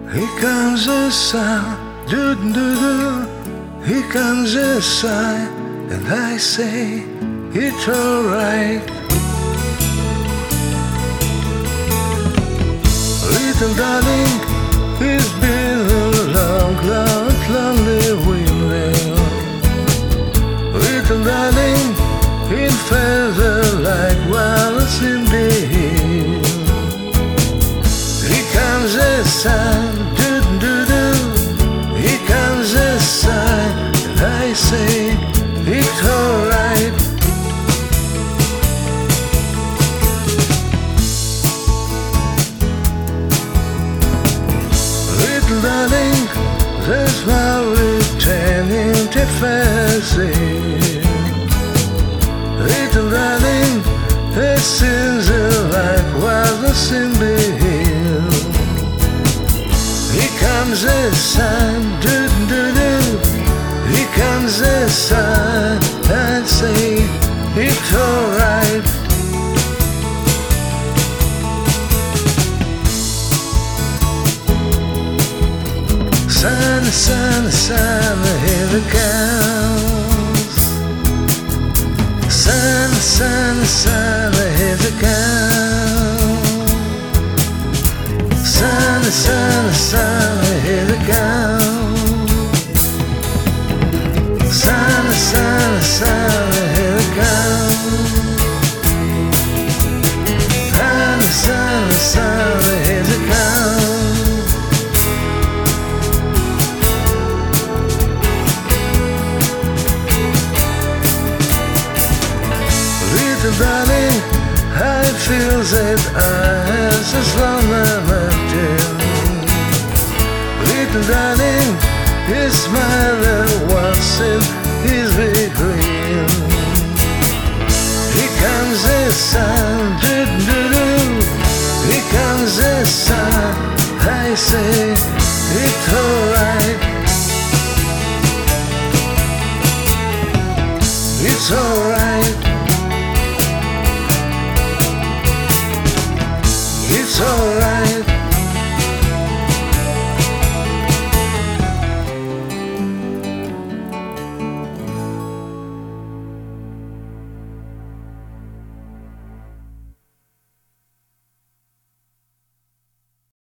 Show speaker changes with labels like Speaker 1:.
Speaker 1: Here comes the sun, do do do. Here comes the sun, and I say it's alright. Little darling, it's been a long, long, lonely winter. Little darling, it feels like once in the hill. Here comes the sun, do do do. Here comes the sun, and I say it's alright. Little darling, there's my returning to fancy. Little darling, it seems like was in the hill. Here comes the sun, do do do. Here comes the sun, and say it's alright. Sun, sun, sun, here it comes. Sun, sun, sun, here it comes. Sun, sun, sun, here it comes. Sun, sun, sun, here it comes. Sun, sun, sun, here it comes. Little darling, I feel that I have this long mountain. Little darling, his smile once in his big green. Here comes the sun, do do do. Here comes the sun, I say it's alright. It's alright. It's alright.